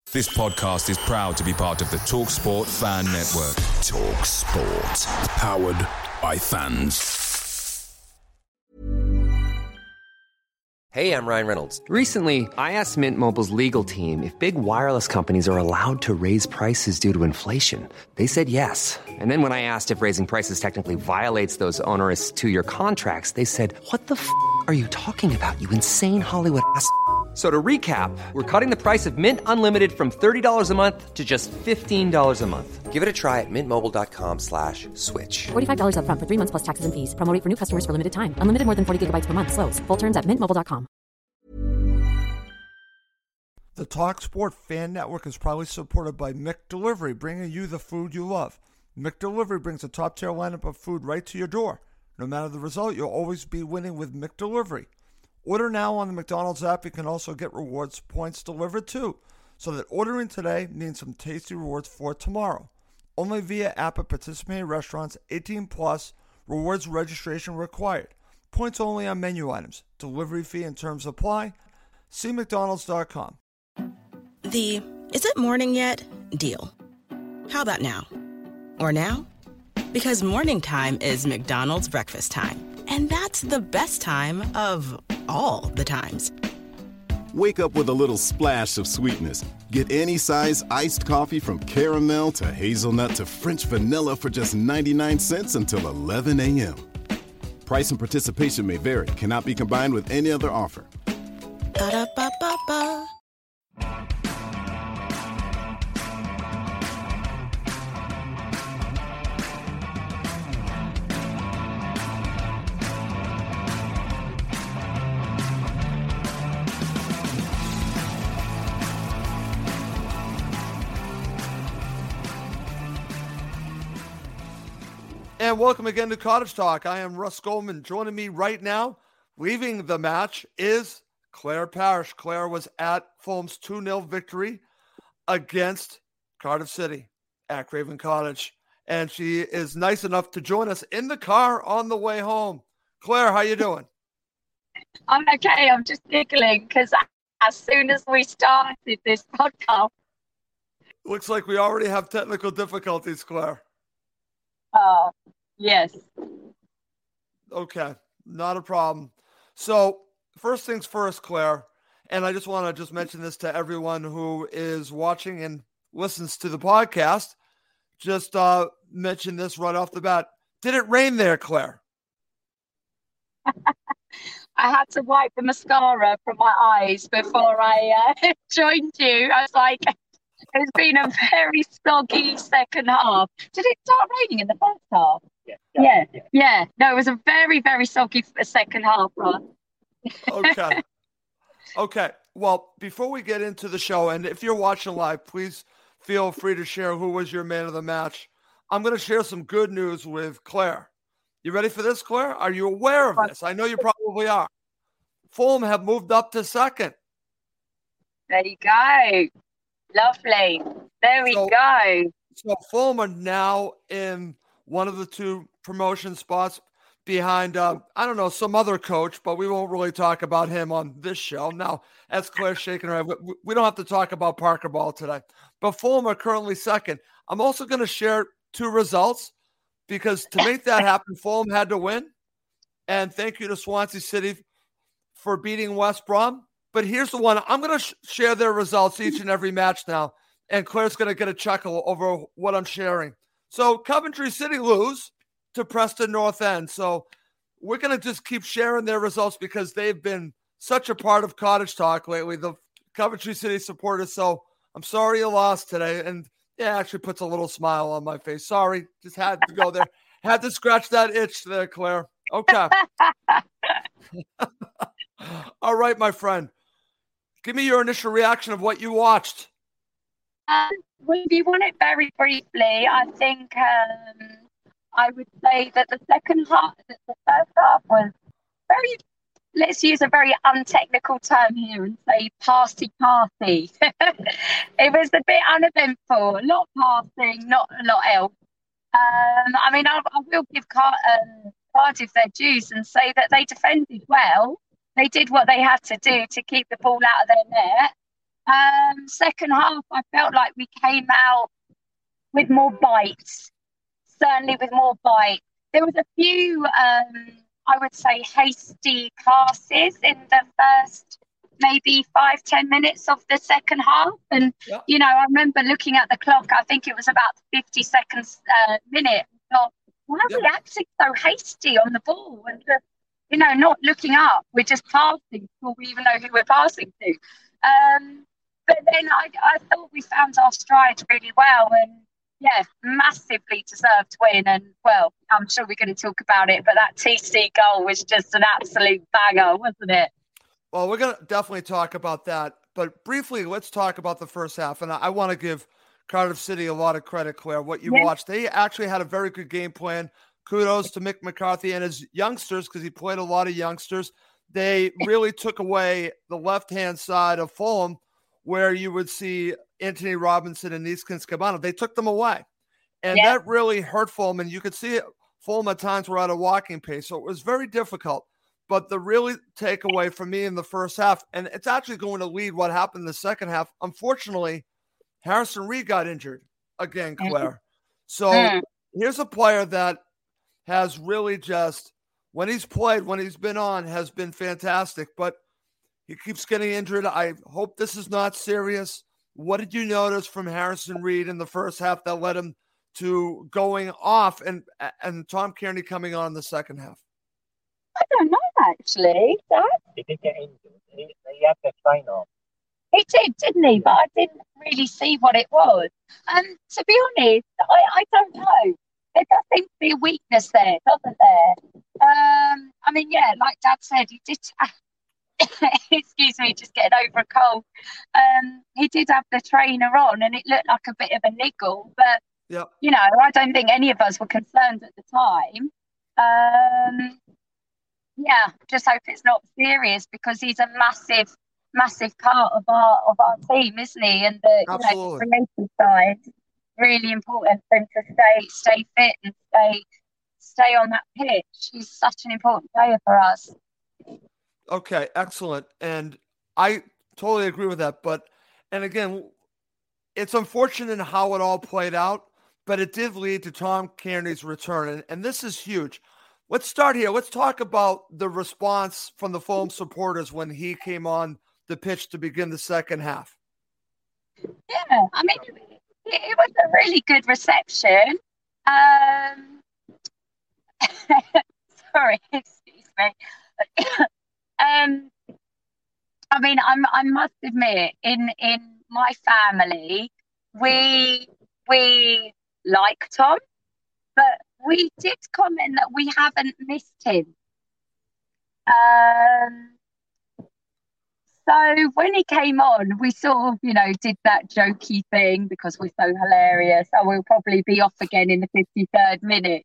This podcast is proud to be part of the TalkSport Fan Network. TalkSport. Powered by fans. Hey, I'm Ryan Reynolds. Recently, I asked Mint Mobile's legal team if big wireless companies are allowed to raise prices due to inflation. They said yes. And then when I asked if raising prices technically violates those onerous two-year contracts, they said, "What the f*** are you talking about, you insane Hollywood ass?" So to recap, we're cutting the price of Mint Unlimited from $30 a month to just $15 a month. Give it a try at mintmobile.com/switch. $45 up front for 3 months plus taxes and fees. Promo rate for new customers for limited time. Unlimited more than 40 gigabytes per month. Slows full terms at mintmobile.com. The TalkSport Fan Network is proudly supported by McDelivery, bringing you the food you love. McDelivery brings a top-tier lineup of food right to your door. No matter the result, you'll always be winning with McDelivery. Order now on the McDonald's app. You can also get rewards points delivered too, so that ordering today means some tasty rewards for tomorrow. Only via app at participating restaurants. 18 plus. Rewards registration required. Points only on menu items. Delivery fee and terms apply. See McDonald's.com. The "is it morning yet" deal. How about now? Or now? Because morning time is McDonald's breakfast time. And that's the best time of all the times. Wake up with a little splash of sweetness. Get any size iced coffee from caramel to hazelnut to French vanilla for just 99 cents until 11 a.m. Price and participation may vary. Cannot be combined with any other offer. Ba-da-ba-ba-ba. And welcome again to Cottage Talk. I am Russ Goldman. Joining me right now, leaving the match, is Claire Parrish. Claire was at Fulham's 2-0 victory against Cardiff City at Craven Cottage. And she is nice enough to join us in the car on the way home. Claire, how you doing? I'm okay. I'm just giggling because as soon as we started this podcast... Looks like we already have technical difficulties, Claire. Yes. Okay, not a problem. So first things first, Claire, and I just want to mention this to everyone who is watching and listens to the podcast. Just mention this right off the bat. Did it rain there, Claire? I had to wipe the mascara from my eyes before I joined you. I was like, it's been a very soggy second half. Did it start raining in the first half? Yeah. No, it was a very, very soggy second half, right? Okay. Well, before we get into the show, and if you're watching live, please feel free to share who was your man of the match. I'm going to share some good news with Claire. You ready for this, Claire? Are you aware of this? I know you probably are. Fulham have moved up to second. There you go. Lovely. There we go. So Fulham are now in one of the two promotion spots behind, some other coach, but we won't really talk about him on this show. Now, as Claire's shaking her head, we don't have to talk about Parker Ball today. But Fulham are currently second. I'm also going to share two results because to make that happen, Fulham had to win. And thank you to Swansea City for beating West Brom. But here's the one. I'm going to share their results each and every match now. And Claire's going to get a chuckle over what I'm sharing. So Coventry City lose to Preston North End. So we're going to just keep sharing their results because they've been such a part of Cottage Talk lately, the Coventry City supporters. So I'm sorry you lost today. And yeah, actually puts a little smile on my face. Sorry. Just had to go there. Had to scratch that itch there, Claire. Okay. All right, my friend. Give me your initial reaction of what you watched. Well, if you want it very briefly, I think I would say that the first half was very, let's use a very untechnical term here and say party. It was a bit uneventful, a lot of passing, not a lot else. I will give Cardiff their dues and say that they defended well. They did what they had to do to keep the ball out of their net. Second half, I felt like we came out with more bites, certainly with more bite. There was a few, I would say, hasty passes in the first maybe 5-10 minutes of the second half. And, I remember looking at the clock, I think it was about 50 seconds minute. I thought, why are we acting so hasty on the ball? And, not looking up. We're just passing before we even know who we're passing to. But then I thought we found our stride really well. And, massively deserved win. And, well, I'm sure we're going to talk about it. But that TC goal was just an absolute banger, wasn't it? Well, we're going to definitely talk about that. But briefly, let's talk about the first half. And I want to give Cardiff City a lot of credit, Claire, what you watched. They actually had a very good game plan. Kudos to Mick McCarthy and his youngsters, because he played a lot of youngsters. They really took away the left-hand side of Fulham, where you would see Anthony Robinson and Neeskens Cabana. They took them away. And that really hurt Fulham. And you could see it, Fulham at times were at a walking pace. So it was very difficult. But the really takeaway for me in the first half, and it's actually going to lead what happened in the second half, unfortunately, Harrison Reed got injured again, Claire. So here's a player that has really just, when he's played, when he's been on, has been fantastic. But he keeps getting injured. I hope this is not serious. What did you notice from Harrison Reed in the first half that led him to going off and Tom Kearney coming on in the second half? I don't know, actually. He did get injured. He had the train off. He did, didn't he? But I didn't really see what it was. And to be honest, I don't know. There does seem to be a weakness there, doesn't there? I mean, like Dad said, he did. Excuse me, just getting over a cold. He did have the trainer on, and it looked like a bit of a niggle. But I don't think any of us were concerned at the time. Just hope it's not serious, because he's a massive part of our team, isn't he? And the creative side, really important for him to stay fit and stay on that pitch. He's such an important player for us. Okay, excellent. And I totally agree with that. And again, it's unfortunate how it all played out, but it did lead to Tom Kearney's return. And this is huge. Let's start here. Let's talk about the response from the Fulham supporters when he came on the pitch to begin the second half. Yeah, I mean, it was a really good reception. Sorry, excuse me. I mean, I must admit, in my family, we like Tom, but we did comment that we haven't missed him. So when he came on, we sort of, did that jokey thing because we're so hilarious. Oh, we'll probably be off again in the 53rd minute,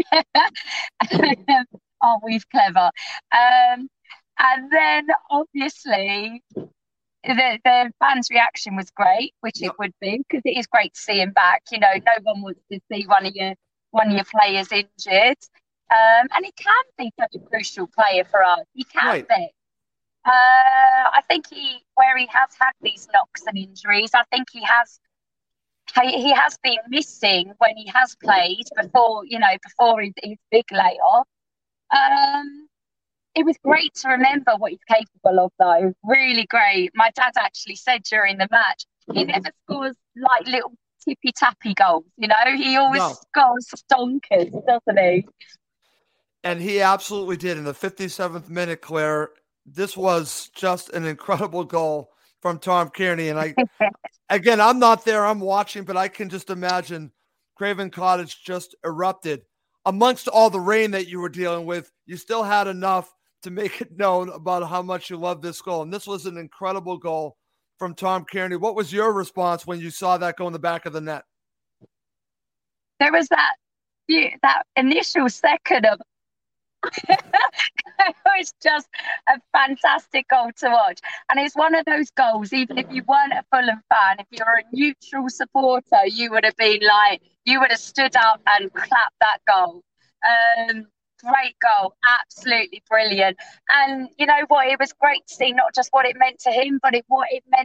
Aren't we clever? And then obviously the fans' reaction was great, which it would be, because it is great to see him back. No one wants to see one of your players injured. And he can be such a crucial player for us. He can be. I think where he has had these knocks and injuries, I think he has been missing when he has played before his big layoff. It was great to remember what he's capable of, though. Really great. My dad actually said during the match, he never scores like little tippy-tappy goals, He always scores stonkers, doesn't he? And he absolutely did. In the 57th minute, Claire, this was just an incredible goal from Tom Kearney. And again, I'm not there, I'm watching, but I can just imagine Craven Cottage just erupted. Amongst all the rain that you were dealing with, you still had enough to make it known about how much you love this goal. And this was an incredible goal from Tom Kearney. What was your response when you saw that go in the back of the net? There was that initial second of it was just a fantastic goal to watch. And it's one of those goals, even if you weren't a Fulham fan, if you're a neutral supporter, you would have stood up and clapped that goal. Great goal, absolutely brilliant. And you know what, it was great to see not just what it meant to him, but what it meant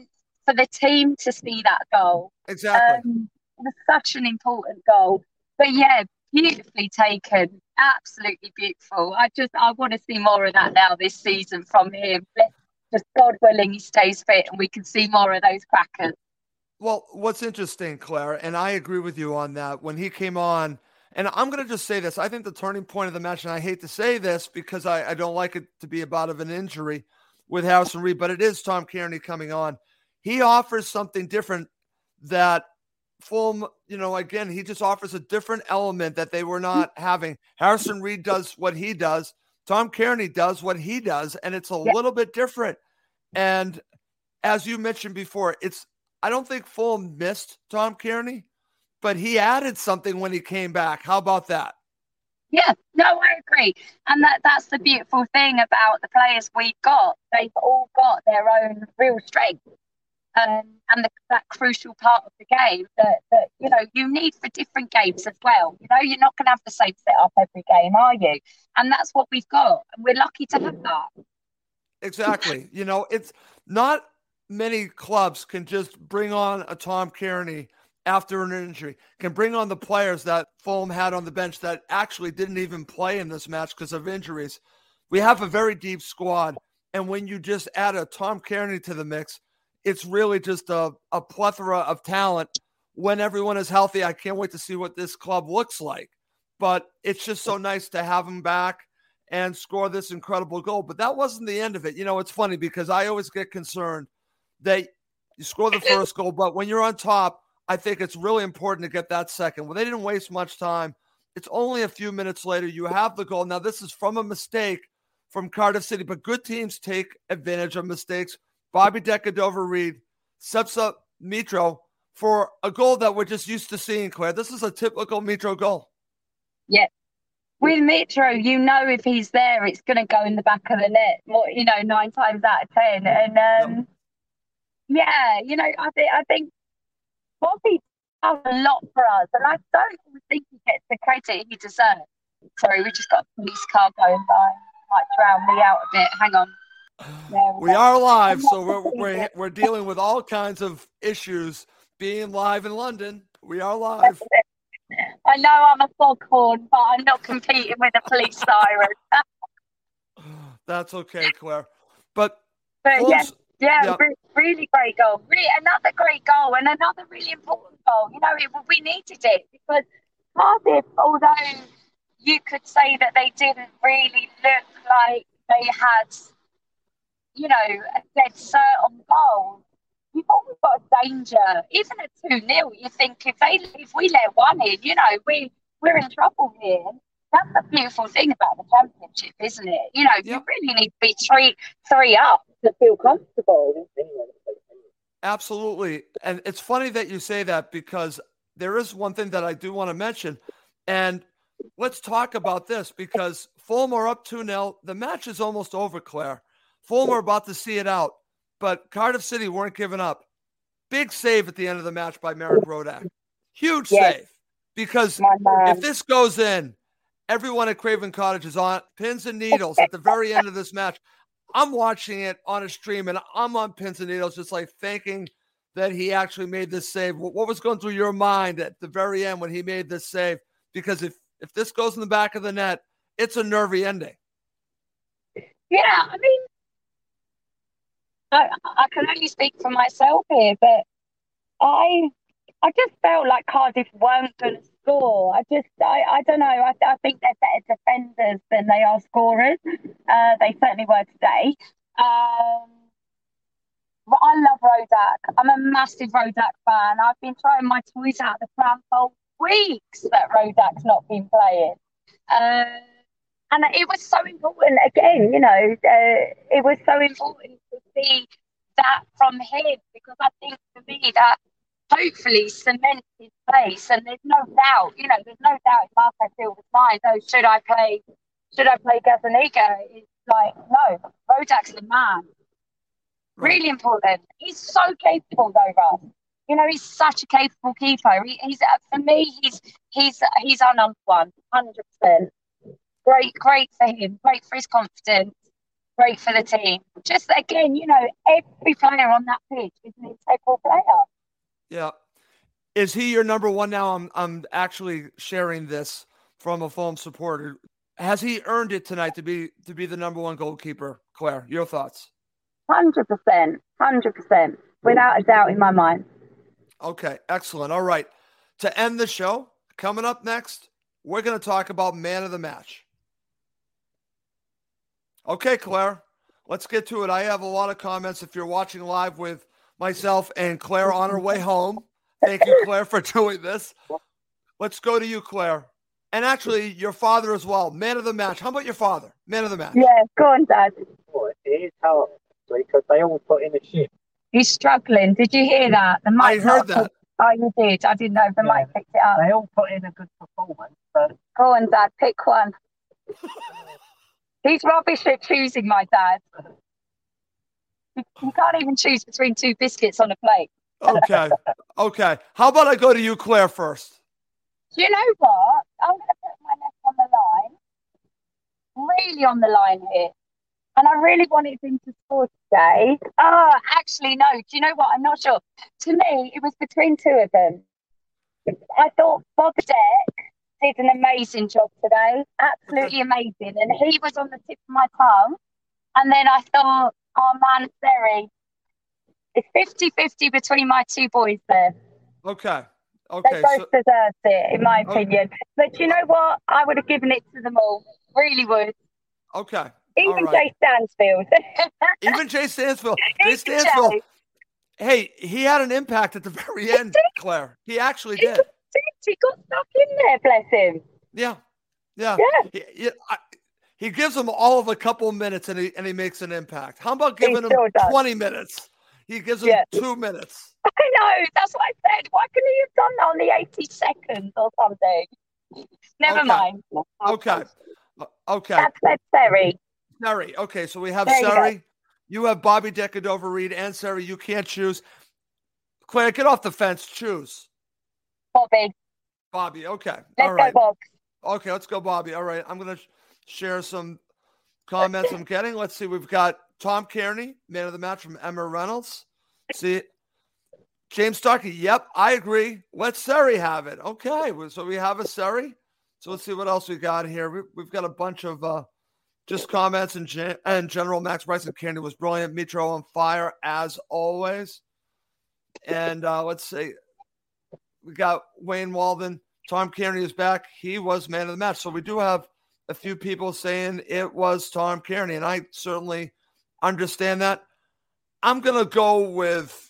for the team to see that goal. Exactly. It was such an important goal. But yeah, beautifully taken. Absolutely beautiful. I want to see more of that now this season from him. Just God willing, he stays fit and we can see more of those crackers. Well, what's interesting, Claire, and I agree with you on that, when he came on, and I'm going to just say this, I think the turning point of the match, and I hate to say this because I don't like it to be about of an injury with Harrison Reed, but it is Tom Kearney coming on. He offers something different that Fulham, again, he just offers a different element that they were not having. Harrison Reed does what he does. Tom Kearney does what he does, and it's a little bit different. And as you mentioned before, I don't think Fulham missed Tom Kearney, but he added something when he came back. How about that? Yeah, no, I agree. And that's the beautiful thing about the players we've got. They've all got their own real strength. And that crucial part of the game that you need for different games as well. You're not going to have the same setup every game, are you? And that's what we've got. And we're lucky to have that. Exactly. It's not many clubs can just bring on a Tom Kearney after an injury, can bring on the players that Fulham had on the bench that actually didn't even play in this match because of injuries. We have a very deep squad. And when you just add a Tom Kearney to the mix, it's really just a plethora of talent. When everyone is healthy, I can't wait to see what this club looks like. But it's just so nice to have him back and score this incredible goal. But that wasn't the end of it. It's funny because I always get concerned that you score the first goal, but when you're on top, I think it's really important to get that second. Well, they didn't waste much time. It's only a few minutes later. You have the goal. Now, this is from a mistake from Cardiff City, but good teams take advantage of mistakes. Bobby Decordova-Reid sets up Mitro for a goal that we're just used to seeing, Claire. This is a typical Mitro goal. Yeah. With Mitro, if he's there, it's going to go in the back of the net, 9 times out of 10. And, I think Bobby does a lot for us, and I don't think he gets the credit he deserves. Sorry, we just got a police car going by. Might drown me out a bit. Hang on. We are live, so we're dealing with all kinds of issues being live in London. We are live. I know I'm a foghorn, but I'm not competing with a police siren. That's okay, Claire. But really great goal. Another great goal and another really important goal. We needed it because Cardiff, although you could say that they didn't really look like they had, a dead cert on goal, you've always got a danger. Even at 2-0, you think if we let one in, we're in trouble here. That's the beautiful thing about the championship, isn't it? You really need to be three up to feel comfortable. Absolutely. And it's funny that you say that because there is one thing that I do want to mention. And let's talk about this because Fulham are up 2-0. The match is almost over, Claire. Fulham are about to see it out, but Cardiff City weren't giving up. Big save at the end of the match by Marek Rodak. Huge save. Because if this goes in, everyone at Craven Cottage is on pins and needles at the very end of this match. I'm watching it on a stream, and I'm on pins and needles, just like thinking that he actually made this save. What was going through your mind at the very end when he made this save? Because if this goes in the back of the net, it's a nervy ending. Yeah, I mean, I can only speak for myself here, but I just felt like Cardiff weren't going to score. I don't know. I think they're better defenders than they are scorers. They certainly were today. But I love Rodak. I'm a massive Rodak fan. I've been throwing my toys out the pram for weeks that Rodak's not been playing. And it was so important, again, it was so important to see that from him because I think for me that hopefully cements his place. And there's no doubt, there's no doubt in Marco Silva's mind, should I play Gazzaniga? It's like, no, Rodak's the man. Really important. He's so capable though, Russ. He's such a capable keeper. He's for me, he's our number one, 100%. Great for him. Great for his confidence. great for the team. Just again, every player on that pitch is an integral player. Yeah. Is he your number one now? I'm actually sharing this from a Fulham supporter. Has he earned it tonight to be the number one goalkeeper? Claire, your thoughts? 100%. Without a doubt in my mind. Okay, excellent. All right. To end the show, coming up next, we're going to talk about man of the match. Okay, Claire, let's get to it. I have a lot of comments if you're watching live with myself and Claire on her way home. Thank you, Claire, for doing this. Let's go to you, Claire. And actually, your father as well. Man of the match. How about your father? Man of the match. Yeah, go on, Dad. It is hard because they all put in a shift. He's struggling. Did you hear that? The mic I heard that. Oh, you did? I didn't know if the mic picked it up. They all put in a good performance. But go on, Dad. Pick one. He's rubbish at choosing, my dad. You can't even choose between two biscuits on a plate. Okay. How about I go to you, Claire, first? You know what? I'm going to put my neck on the line. Really on the line here. And I really wanted him to score today. Actually, no. Do you know what? I'm not sure. To me, it was between two of them. I thought Bob Deck did an amazing job today. Absolutely amazing. And he was on the tip of my tongue. And then I thought, oh, man, Seri. It's 50-50 between my two boys there. Okay. They both deserved it, in my opinion. But you know what? I would have given it to them all. Really would. Okay. Even Jay Stansfield. Even Jay Stansfield. Jay Stansfield. Hey, he had an impact at the very end, Claire. He actually did. He got stuck in there, bless him. Yeah. He gives them all of a couple of minutes and he makes an impact. How about giving him 20 minutes? He gives him 2 minutes. I know. That's what I said. Why couldn't he have done that on the 80 seconds or something? Never mind. Okay. That's Seri. Seri. Okay, so we have Seri. You have Bobby Decordova-Reid and Seri. You can't choose. Claire, get off the fence. Choose. Bobby. Okay. Let's go, Bob. Okay, let's go, Bobby. All right. I'm going to share some comments I'm getting. Let's see. We've got Tom Kearney, man of the match from Emma Reynolds. See, James Starkey. Yep, I agree. Let Seri have it. Okay, so we have a Seri. So let's see what else we got here. We've got a bunch of just comments in general. Max Bryson Kearney was brilliant. Mitro on fire as always. And let's see. We got Wayne Walden. Tom Kearney is back. He was man of the match. So we do have a few people saying it was Tom Kearney, and I certainly understand that. I'm going to go with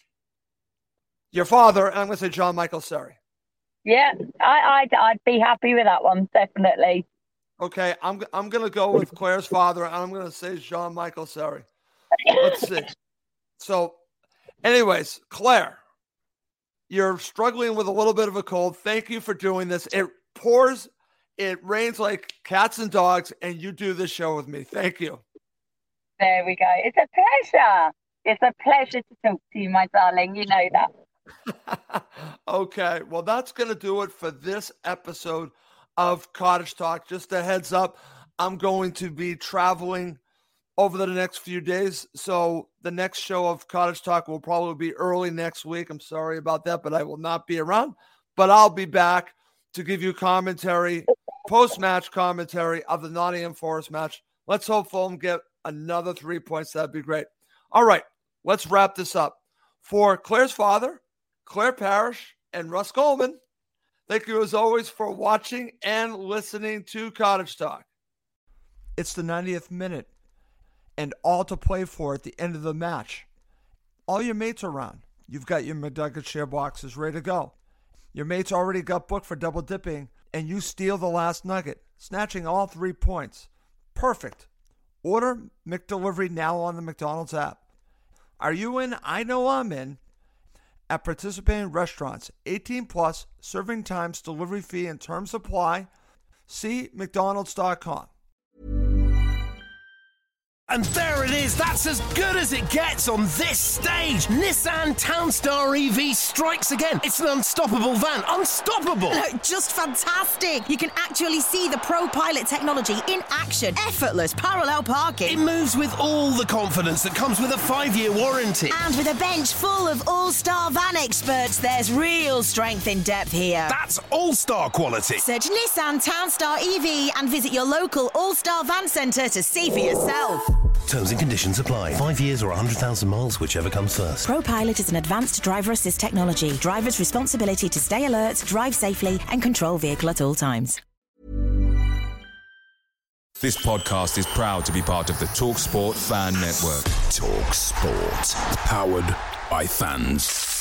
your father, and I'm going to say John Michael Seri. Yeah, I'd be happy with that one, definitely. Okay, I'm going to go with Claire's father, and I'm going to say John Michael Seri. Let's see. So, anyways, Claire, you're struggling with a little bit of a cold. Thank you for doing this. It pours, it rains like cats and dogs, and you do this show with me. Thank you. There we go. It's a pleasure. It's a pleasure to talk to you, my darling. You know that. Okay. Well, that's going to do it for this episode of Cottage Talk. Just a heads up, I'm going to be traveling over the next few days. So the next show of Cottage Talk will probably be early next week. I'm sorry about that, but I will not be around. But I'll be back to give you commentary, post-match commentary of the Nottingham Forest match. Let's hope Fulham get another 3 points. That'd be great. All right, let's wrap this up. For Claire's father, Claire Parrish, and Russ Coleman, thank you as always for watching and listening to Cottage Talk. It's the 90th minute and all to play for at the end of the match. All your mates are around. You've got your McNugget share boxes ready to go. Your mates already got booked for double dipping, and you steal the last nugget, snatching all 3 points. Perfect. Order McDelivery now on the McDonald's app. Are you in? I know I'm in. At participating restaurants, 18 plus, serving times, delivery fee, and terms apply. See McDonald's.com. And there it is, that's as good as it gets on this stage. Nissan Townstar EV strikes again. It's an unstoppable van, unstoppable. No, just fantastic. You can actually see the ProPilot technology in action. Effortless parallel parking. It moves with all the confidence that comes with a 5-year warranty. And with a bench full of all-star van experts, there's real strength in depth here. That's all-star quality. Search Nissan Townstar EV and visit your local all-star van centre to see for yourself. Terms and conditions apply. 5 years or 100,000 miles, whichever comes first. ProPilot is an advanced driver assist technology. Driver's responsibility to stay alert, drive safely, and control vehicle at all times. This podcast is proud to be part of the TalkSport Fan Network. TalkSport. Powered by fans.